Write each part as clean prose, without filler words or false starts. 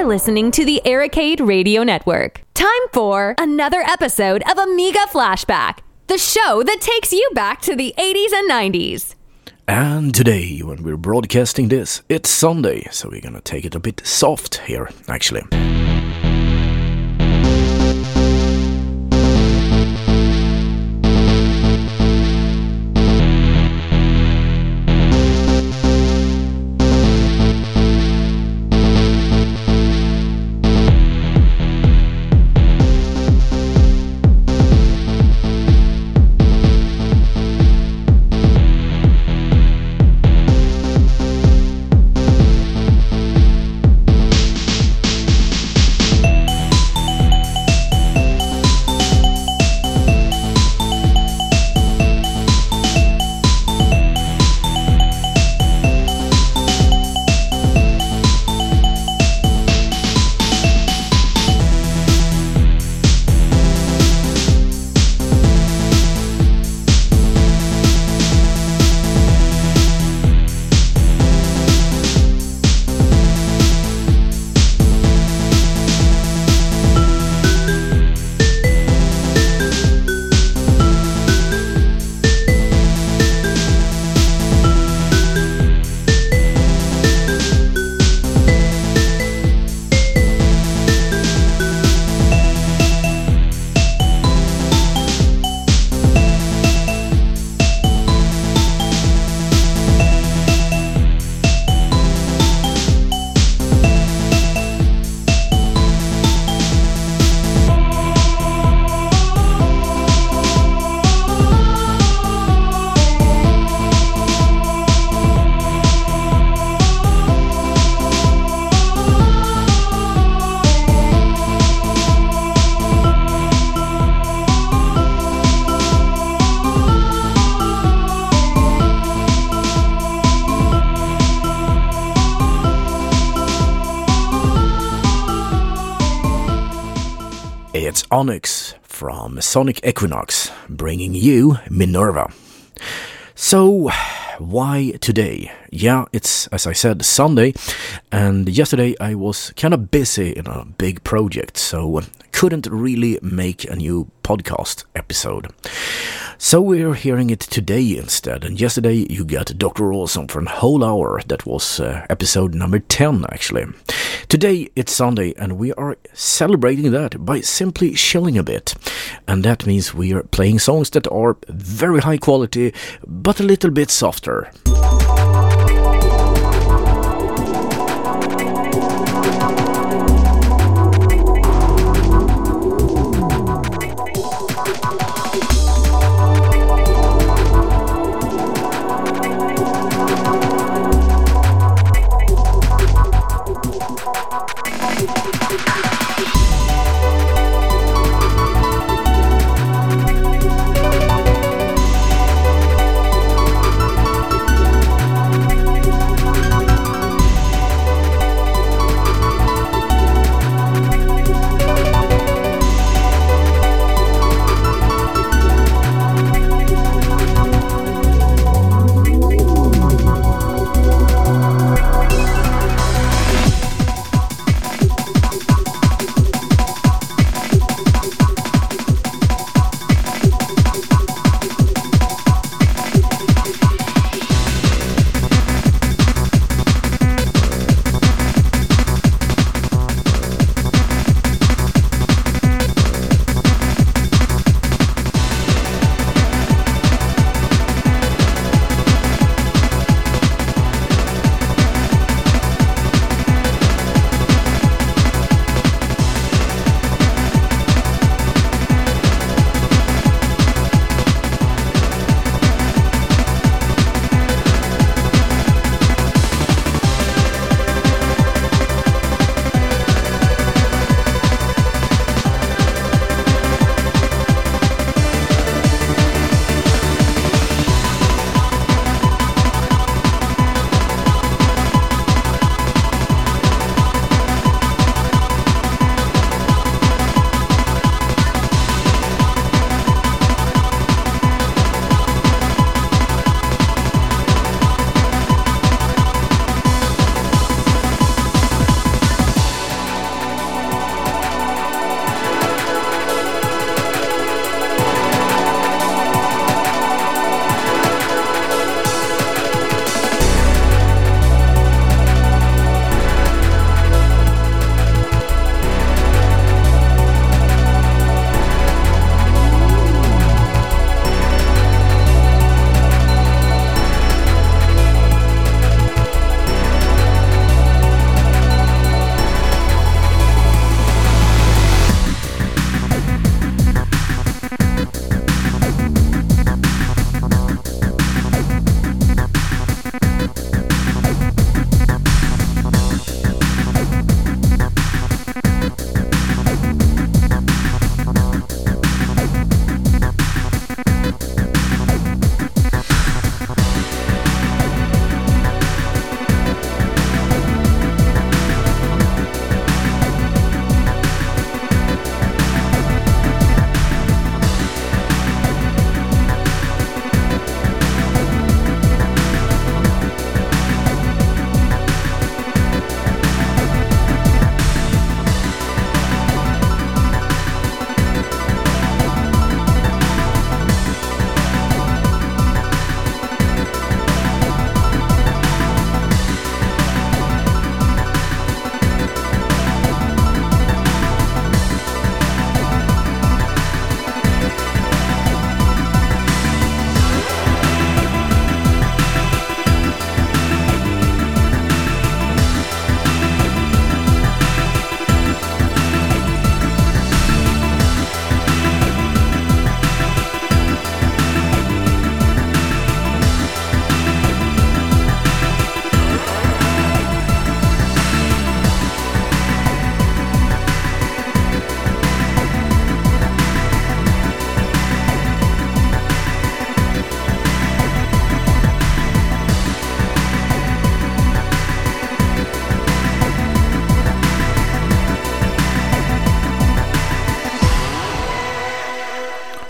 listening to the Arcade Radio Network. Time for another episode of Amiga Flashback, the show that takes you back to the 80s and 90s. And today, when we're broadcasting this, it's Sunday, so we're gonna take it a bit soft here, actually. It's Onyx from Sonic Equinox, bringing you Minerva. So, why today? Yeah, it's, as I said, Sunday, and yesterday I was kind of busy in a big project, so couldn't really make a new podcast episode. So we're hearing it today instead, and yesterday you got Dr. Awesome for a whole hour. That was episode number 10, actually. Today it's Sunday, and we are celebrating that by simply chilling a bit. And that means we are playing songs that are very high quality, but a little bit softer.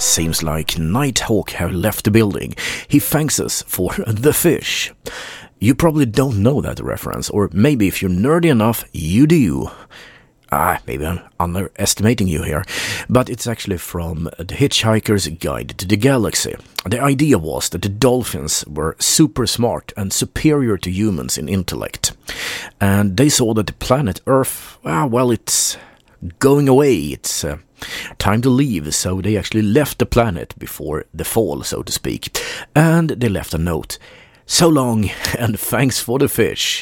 seems like Nighthawk have left the building. He thanks us for the fish. You probably don't know that reference, or maybe if you're nerdy enough, you do. Maybe I'm underestimating you here, but it's actually from The Hitchhiker's Guide to the Galaxy. The idea was that the dolphins were super smart and superior to humans in intellect, and they saw that the planet Earth, it's going away, it's time to leave, so they actually left the planet before the fall, so to speak, and they left a note. So long, and thanks for the fish.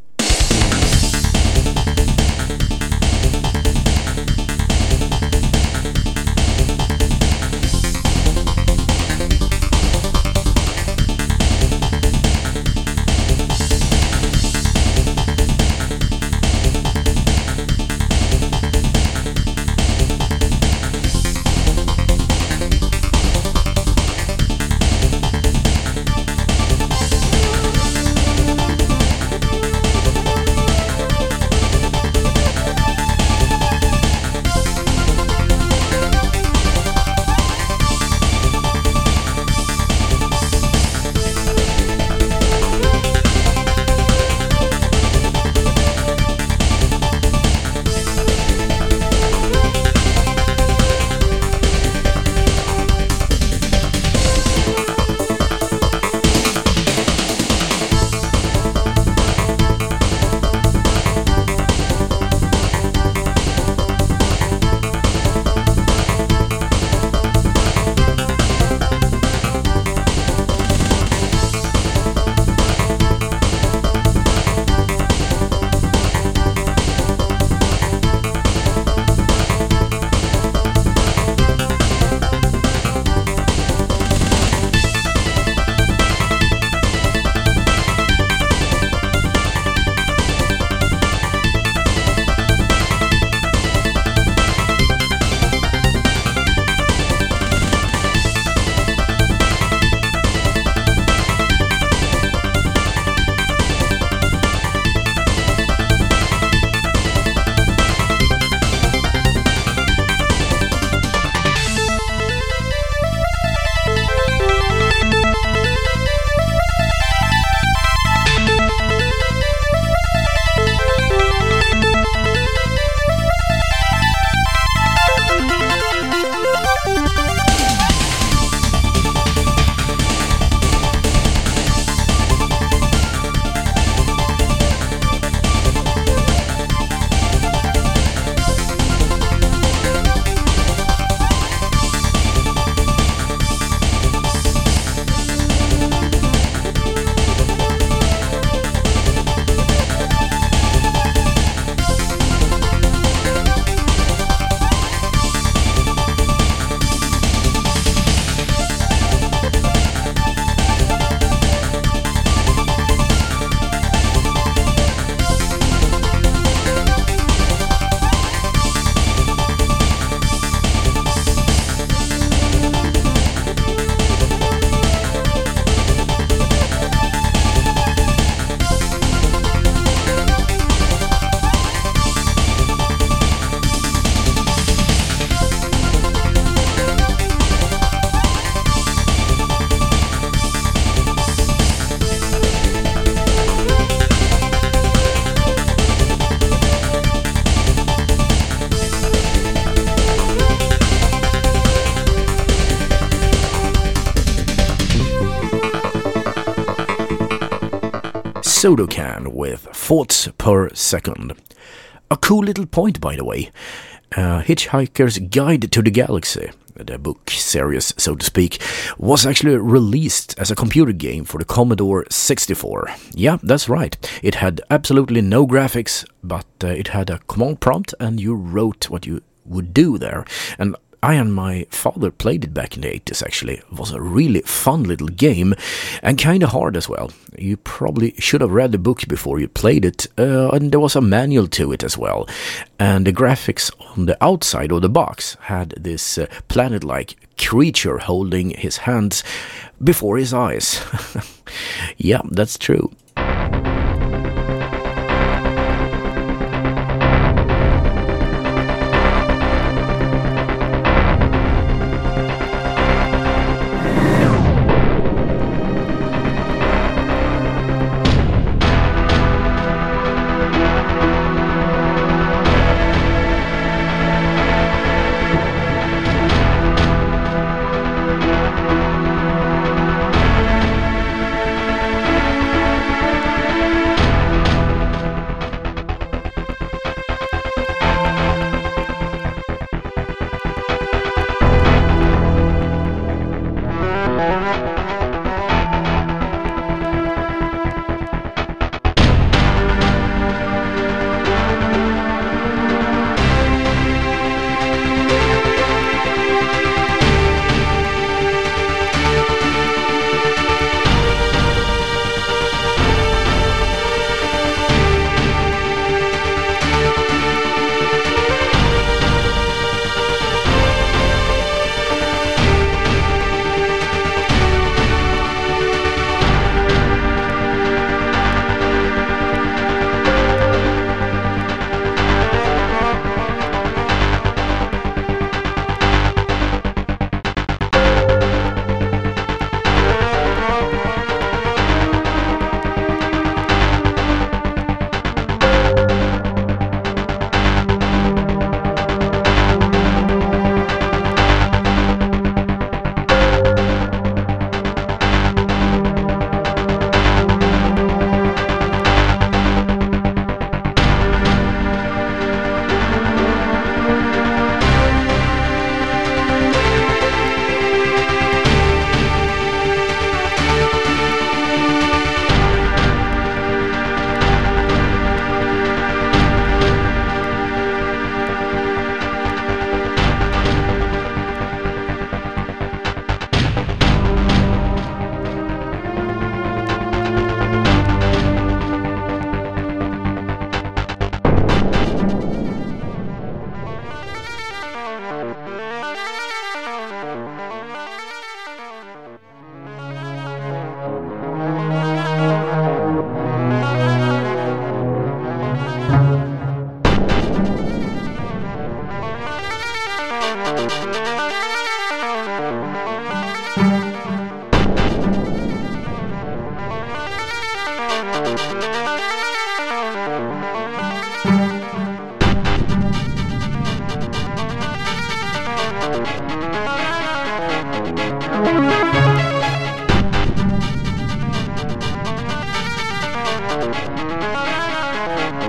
Sodokan with thoughts per second. A cool little point, by the way. Hitchhiker's Guide to the Galaxy, the book series, so to speak, was actually released as a computer game for the Commodore 64. Yeah, that's right. It had absolutely no graphics, but it had a command prompt and you wrote what you would do there. And I and my father played it back in the 80s, actually. It was a really fun little game and kind of hard as well. You probably should have read the book before you played it, and there was a manual to it as well. And the graphics on the outside of the box had this planet-like creature holding his hands before his eyes. Yeah, that's true.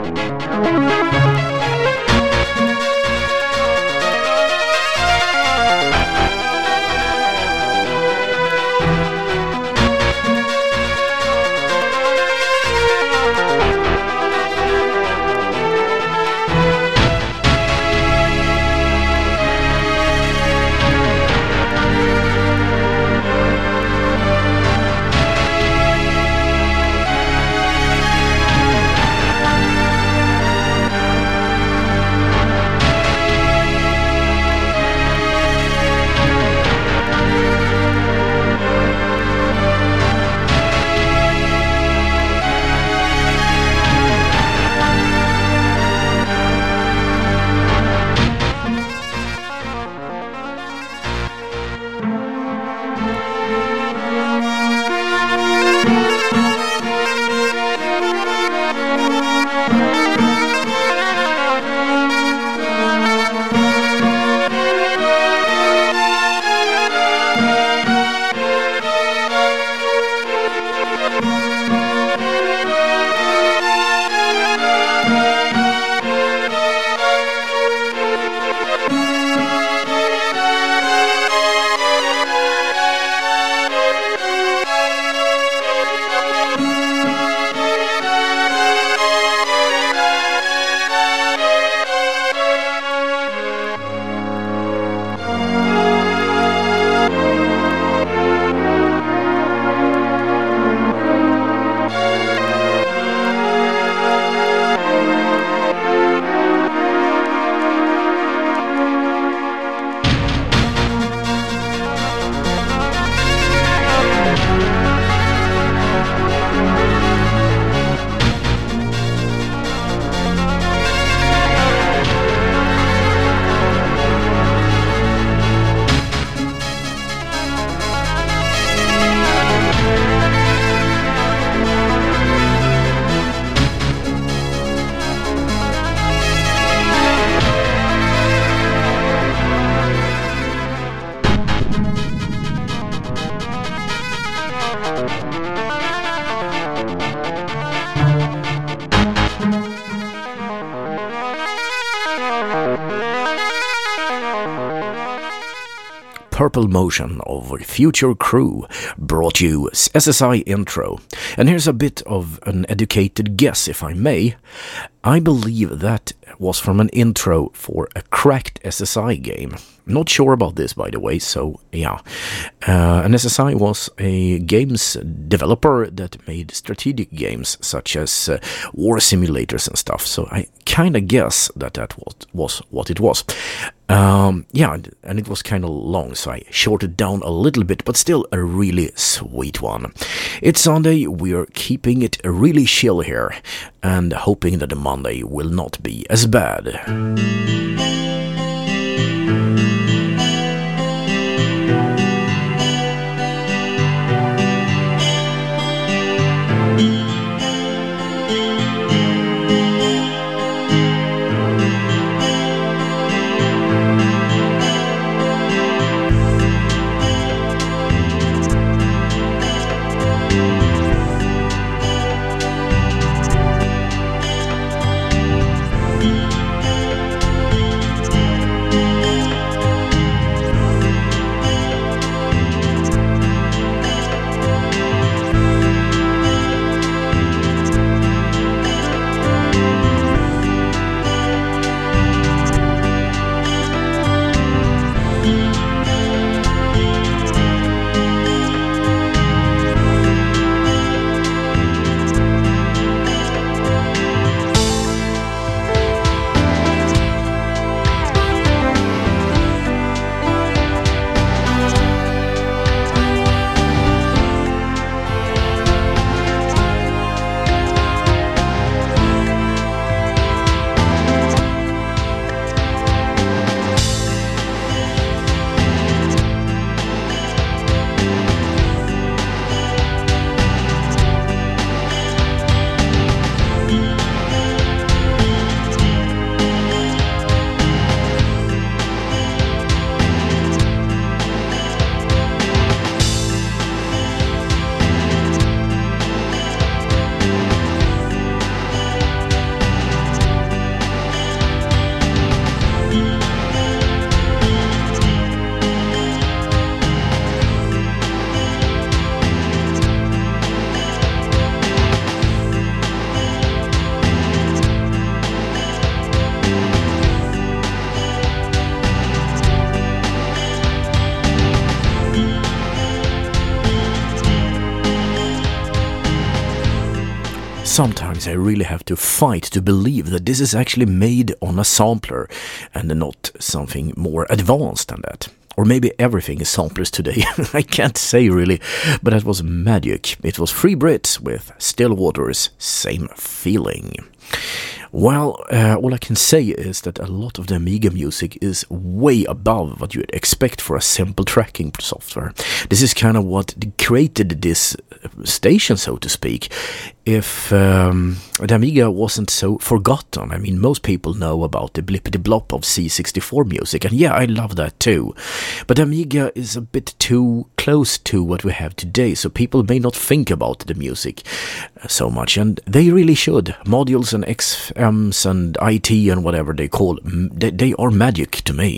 Purple Motion of Future Crew brought you SSI intro. And here's a bit of an educated guess, if I may. I believe that was from an intro for a cracked SSI game. Not sure about this, by the way, so yeah. And SSI was a games developer that made strategic games such as war simulators and stuff, so I kind of guess that was what it was. Yeah, and it was kind of long, so I shorted down a little bit, but still a really sweet one. It's Sunday, we're keeping it really chill here, and hoping that the Monday will not be as bad. sometimes I really have to fight to believe that this is actually made on a sampler and not something more advanced than that. Or maybe everything is samplers today. I can't say really, but that was magic. It was Free Brits with Still Waters, Same Feeling. Well, all I can say is that a lot of the Amiga music is way above what you'd expect for a simple tracking software. This is kind of what created this station, so to speak. If the Amiga wasn't so forgotten, I mean, most people know about the blippity blop of C64 music, and yeah, I love that too. But Amiga is a bit too close to what we have today, so people may not think about the music so much, and they really should. Modules and XMs and IT and whatever they call, they are magic to me.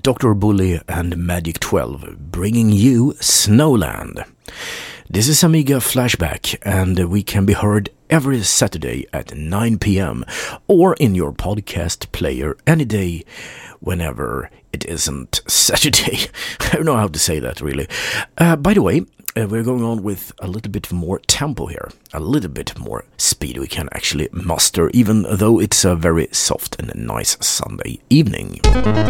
Dr. Bully and Magic 12, bringing you Snowland. This is Amiga Flashback, and we can be heard every Saturday at 9 p.m. or in your podcast player any day, whenever it isn't Saturday. I don't know how to say that, really. By the way, we're going on with a little bit more tempo here, a little bit more speed we can actually muster, even though it's a very soft and nice Sunday evening.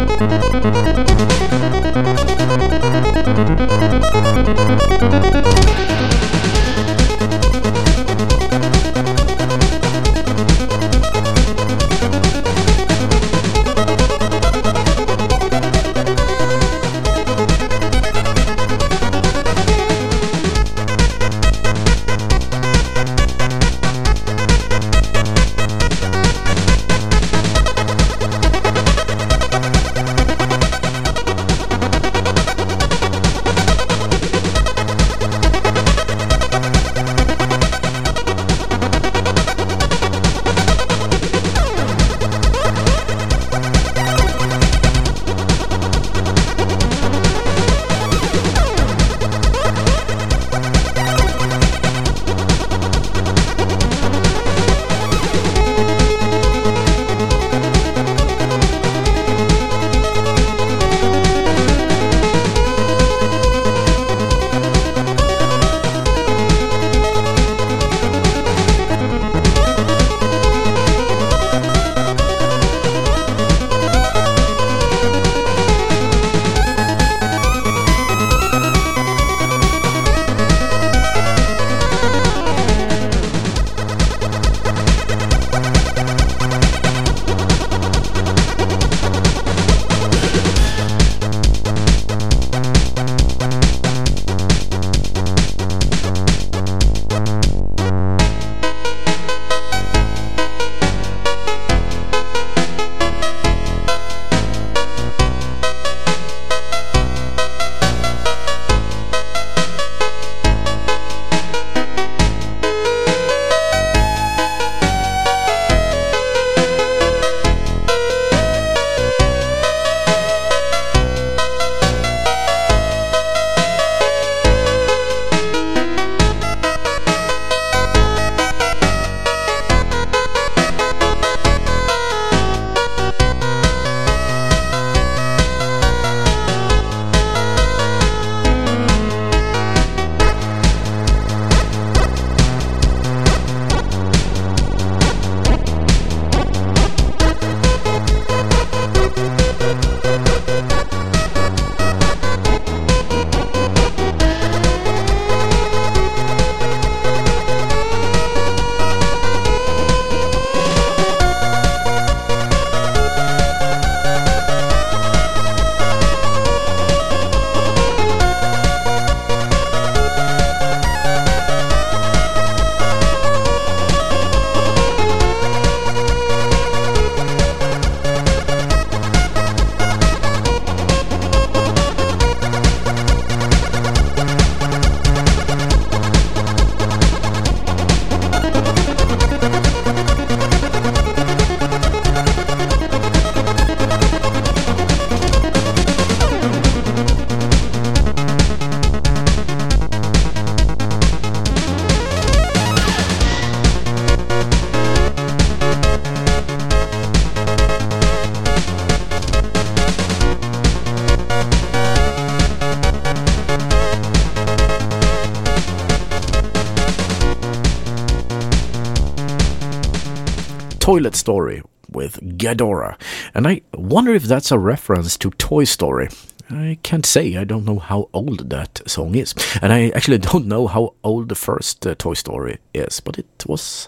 Toilet Story with Ghidorah, and I wonder if that's a reference to Toy Story. I can't say. I don't know how old that song is, and I actually don't know how old the first Toy Story is, but it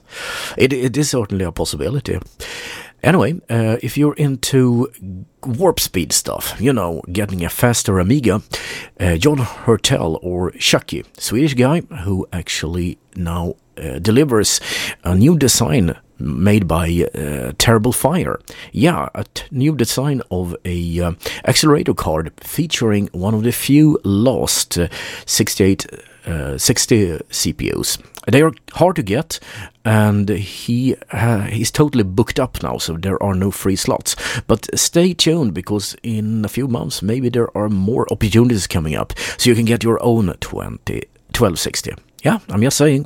is certainly a possibility. Anyway, if you're into warp speed stuff, you know, getting a faster Amiga, John Hertel, or Chucky, Swedish guy who actually now delivers a new design made by Terrible Fire. Yeah, a new design of a accelerator card featuring one of the few lost 68 60 CPUs. They are hard to get, and he's totally booked up now, so there are no free slots. But stay tuned, because in a few months maybe there are more opportunities coming up, so you can get your own 1260. Yeah, I'm just saying.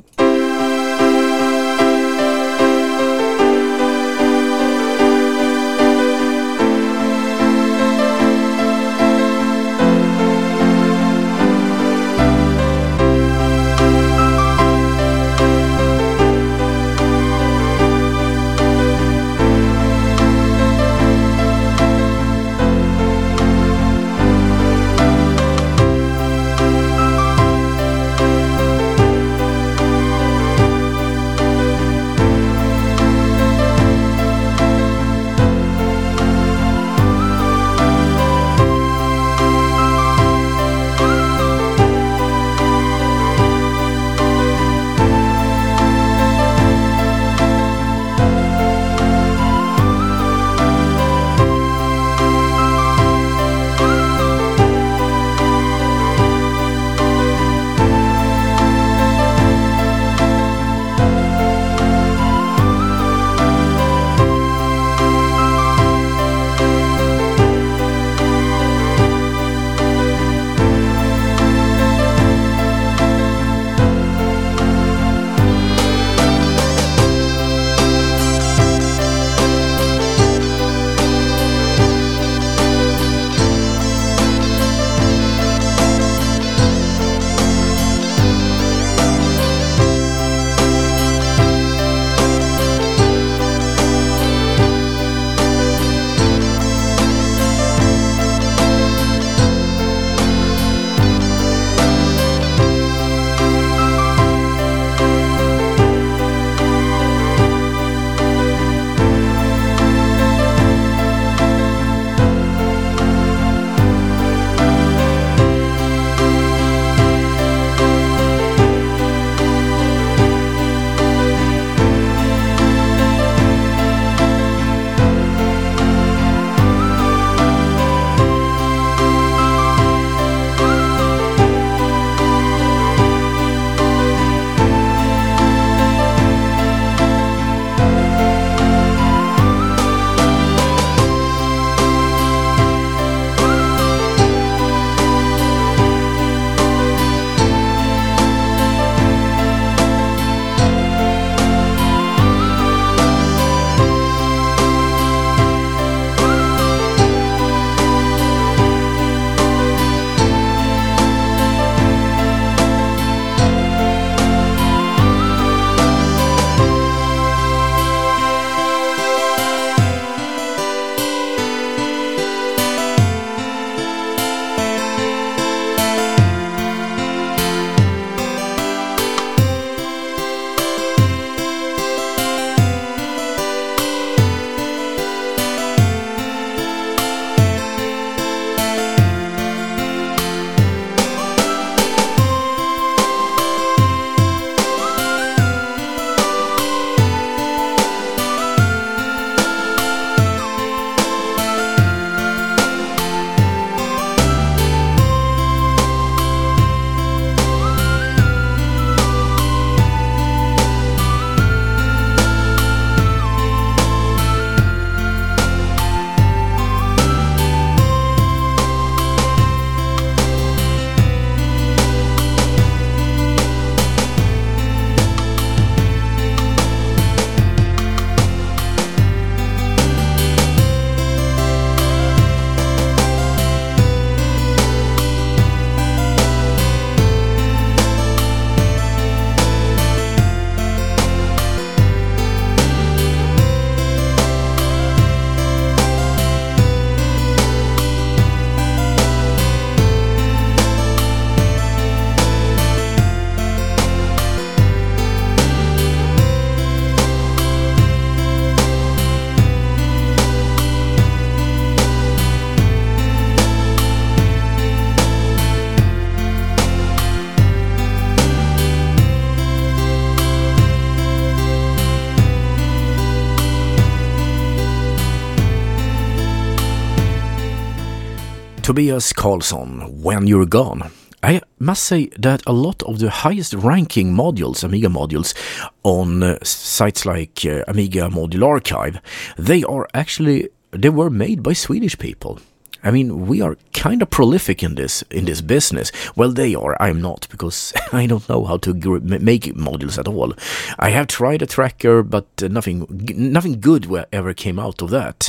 Tobias Karlsson, When You're Gone. I must say that a lot of the highest ranking modules, Amiga modules, on sites like Amiga Module Archive, they were made by Swedish people. I mean, we are kind of prolific in this business. Well, they are. I'm not, because I don't know how to make modules at all. I have tried a tracker, but nothing good ever came out of that.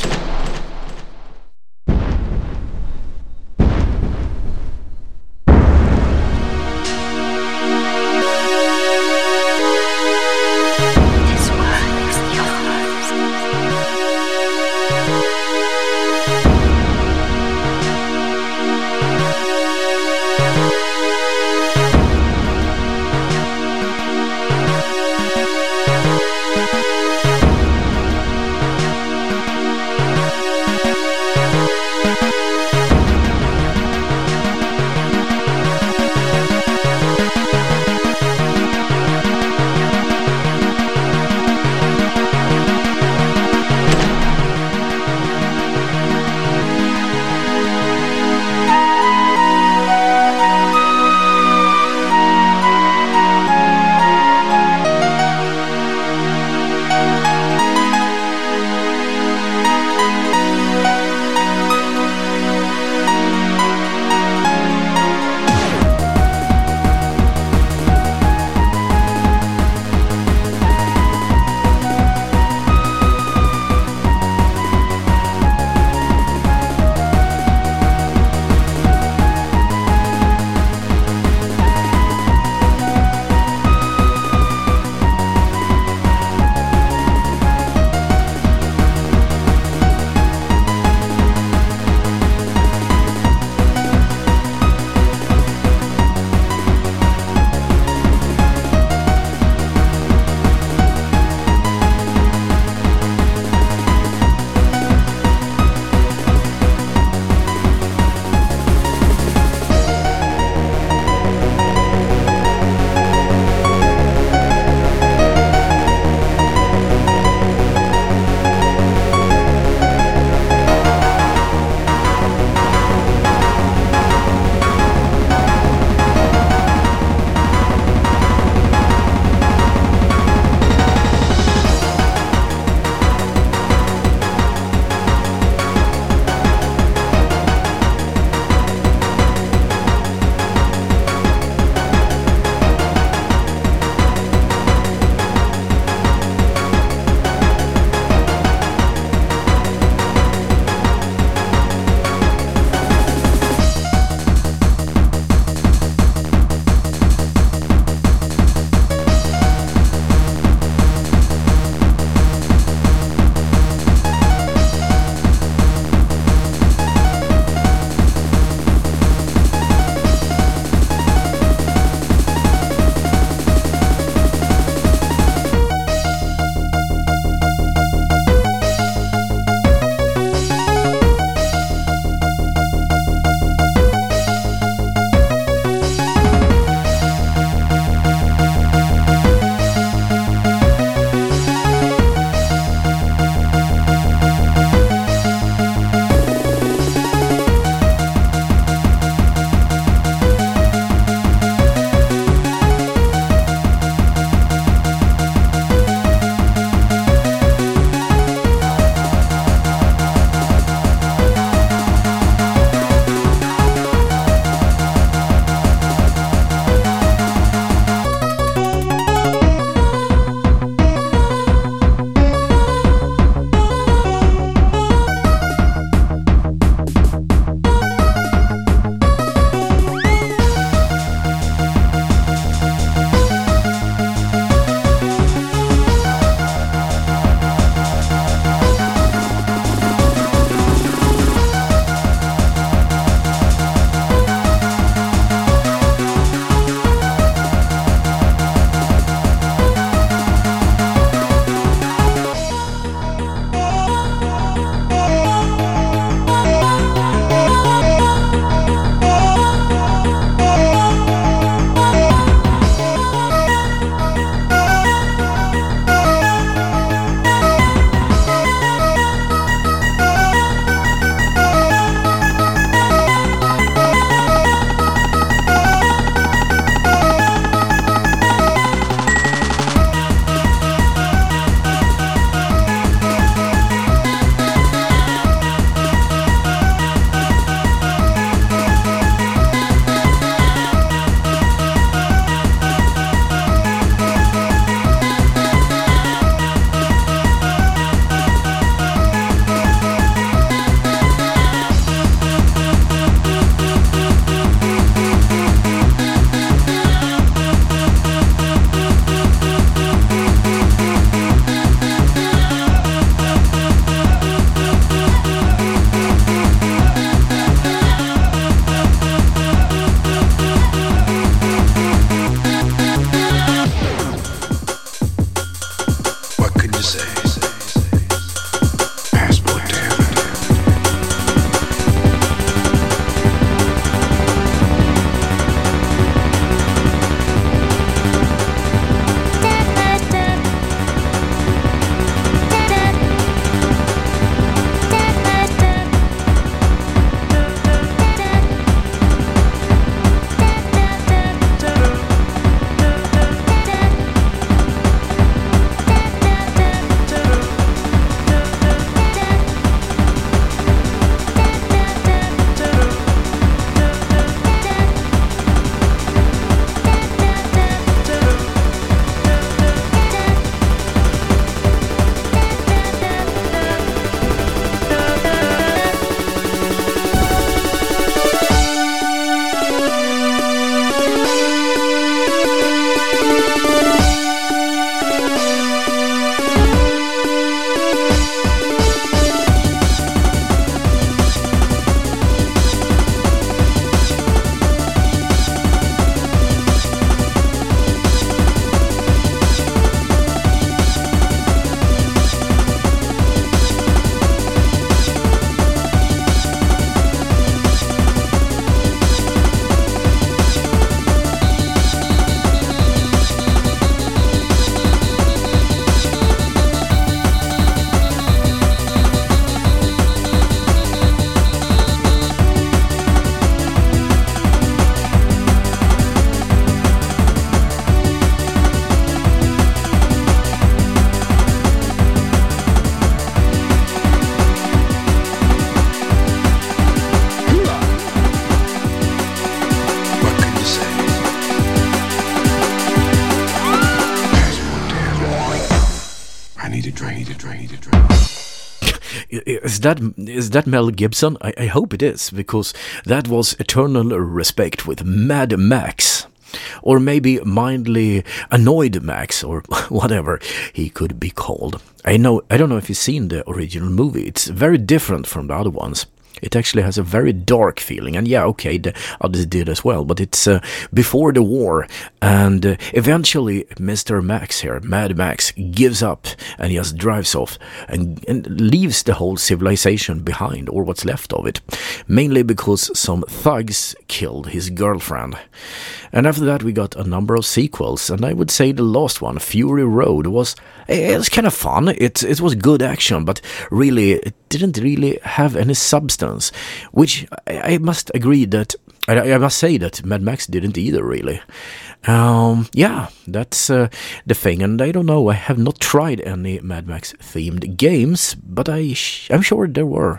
Is that Mel Gibson? I hope it is, because that was Eternal Respect with Mad Max. Or maybe Mildly Annoyed Max, or whatever he could be called. I don't know if you've seen the original movie. It's very different from the other ones. It actually has a very dark feeling, and yeah, okay, the others did as well, but it's before the war, and eventually Mr. Max here, Mad Max, gives up and he just drives off and leaves the whole civilization behind, or what's left of it, mainly because some thugs killed his girlfriend. And after that we got a number of sequels, and I would say the last one, Fury Road, was kind of fun. It was good action, but really it didn't really have any substance, which I must agree that I must say that Mad Max didn't either, really. Yeah, that's the thing, and I don't know, I have not tried any Mad Max themed games, but I'm sure there were.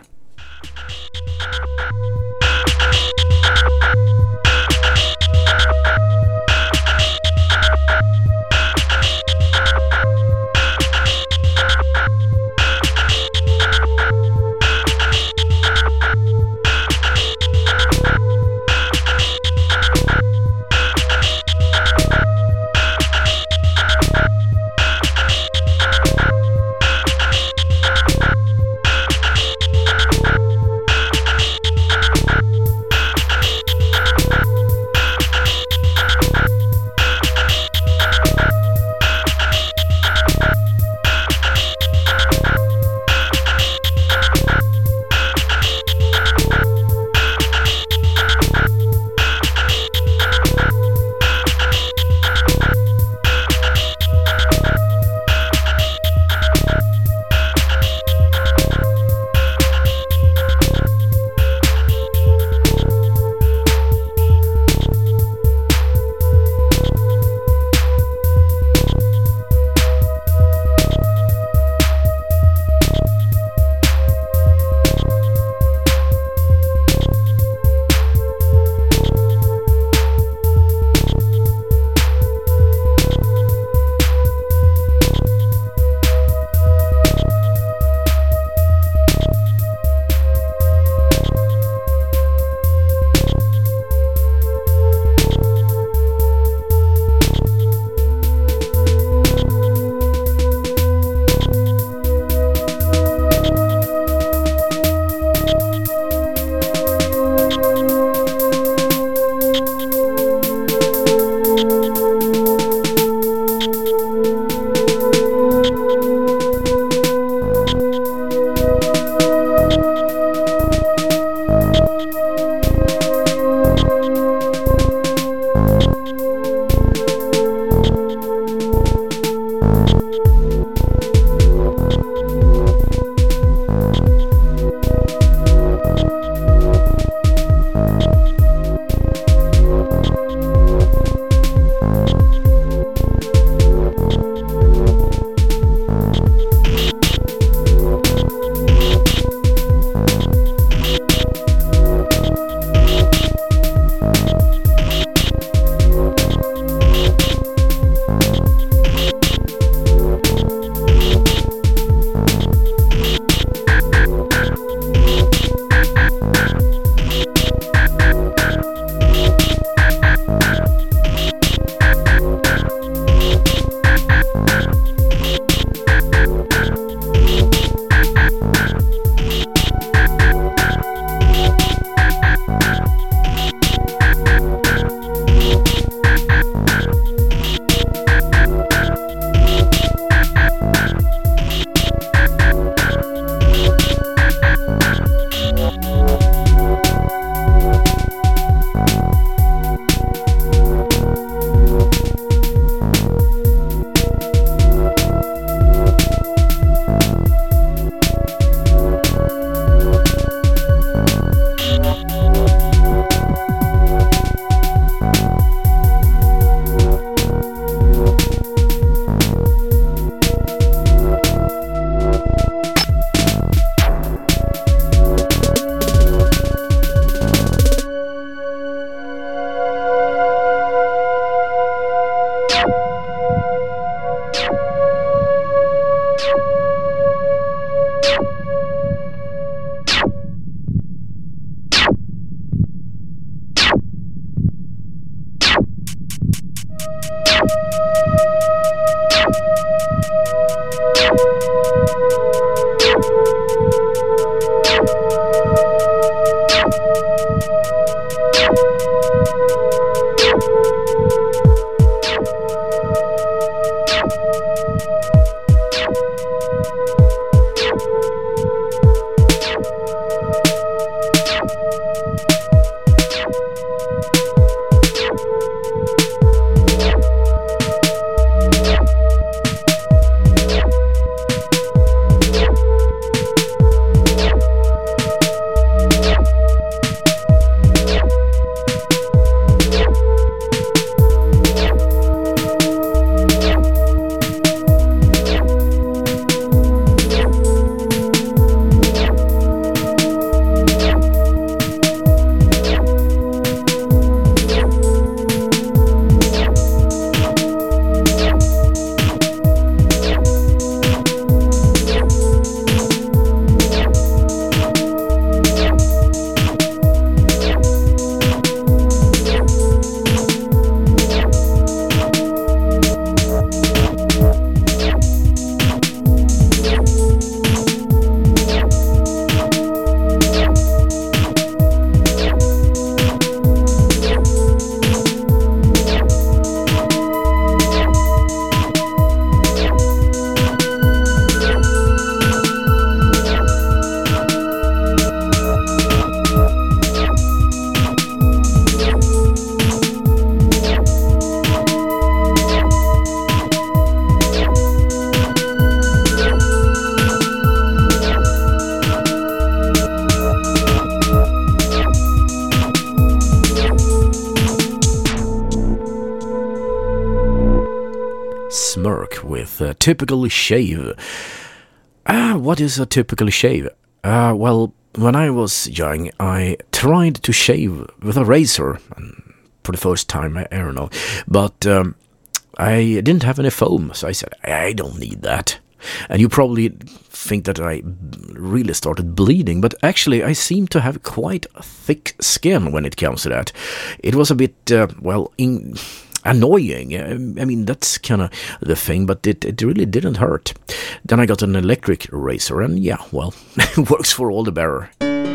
a typical shave. What is a typical shave? Well, when I was young, I tried to shave with a razor for the first time, I don't know. But I didn't have any foam, so I said, I don't need that. And you probably think that I really started bleeding, but actually I seem to have quite a thick skin when it comes to that. It was a bit, annoying. I mean, that's kind of the thing, but it really didn't hurt. Then I got an electric razor, and yeah, well, it works for all the better.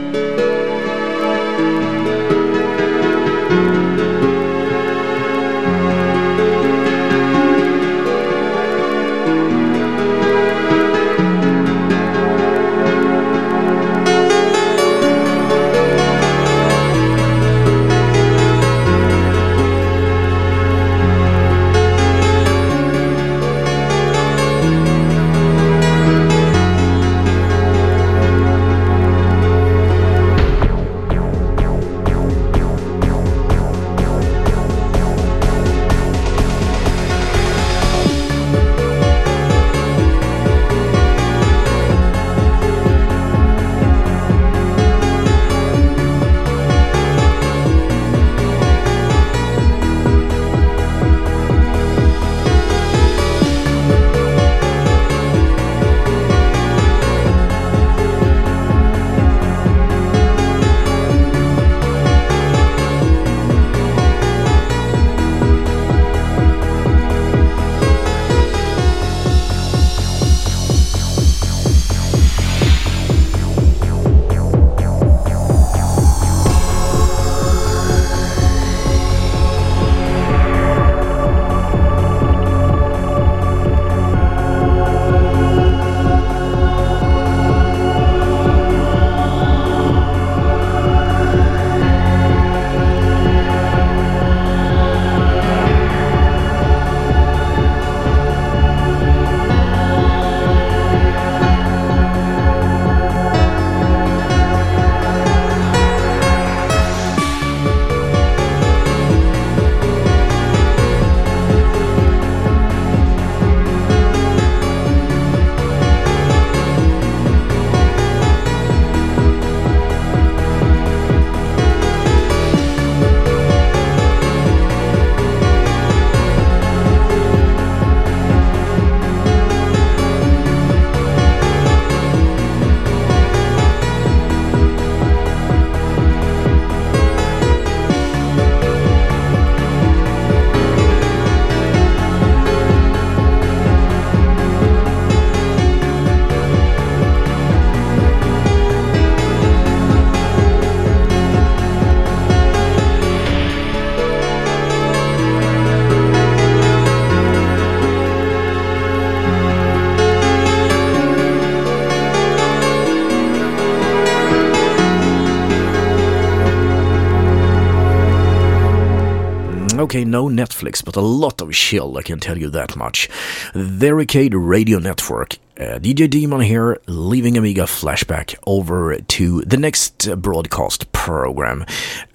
Okay, no Netflix, but a lot of chill, I can tell you that much. The Arcade Radio Network. DJ Demon here, leaving Amiga Flashback over to the next broadcast program.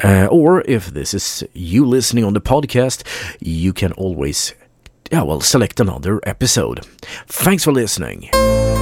Or if this is you listening on the podcast, you can always select another episode. Thanks for listening.